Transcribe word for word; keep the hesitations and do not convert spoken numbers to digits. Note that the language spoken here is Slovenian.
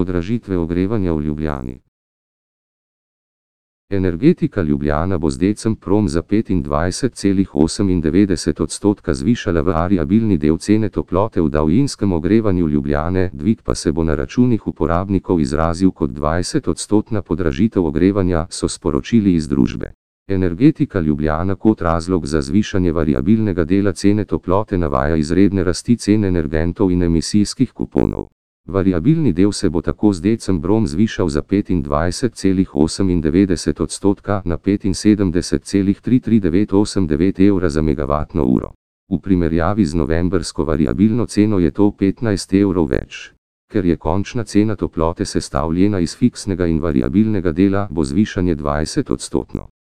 Podražitve ogrevanja v Ljubljani. Energetika Ljubljana bo z Decemprom za petindvajset celih osemindevetdeset odstotka zvišala variabilni del cene toplote v daljinskem ogrevanju Ljubljane, dvig pa se bo na računih uporabnikov izrazil kot dvajsetodstotna podražitev ogrevanja, so sporočili iz družbe. Energetika Ljubljana kot razlog za zvišanje variabilnega dela cene toplote navaja izredne rasti cen energentov in emisijskih kuponov. Variabilni del se bo tako z decembrom zvišal za petindvajset celih osemindevetdeset odstotka na petinsedemdeset celih tri tri devet osem devet evra za megavatno uro. V primerjavi z novembrsko variabilno ceno je to petnajst evrov več. Ker je končna cena toplote sestavljena iz fiksnega in variabilnega dela, bo zvišanje dvajset odstotno.